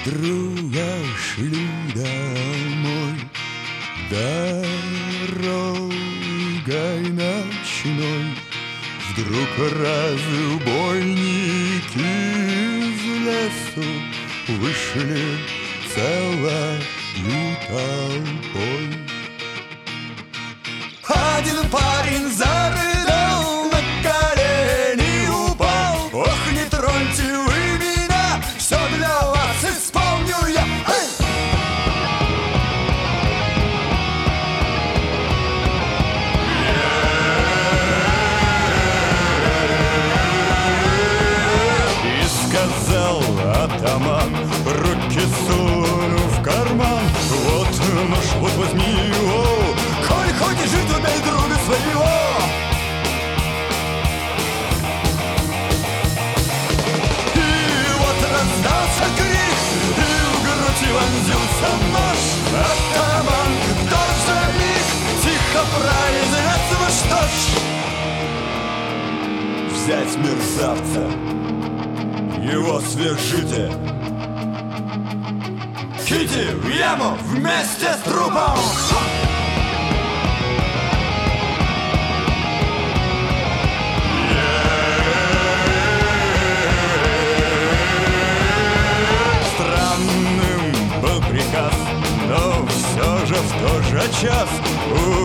друга шли домой дорогой ночной. Вдруг разбойники из лесу вышли целою толпой. Один парень зарыдал, на колени упал. Ох, не троньте вы меня, все для вас исполню я. Эй! И сказал атаман, руки сунув в карман: вот нож, вот возьми его, коль хочешь жить, убей друга своего. И вот раздался крик, и в грудь вонзился нож. Атаман в тот же миг тихо произнес: ну что ж, взять мерзавца, его свяжите, киньте в яму вместе с трупом. Странным был приказ, но все же в тот же час у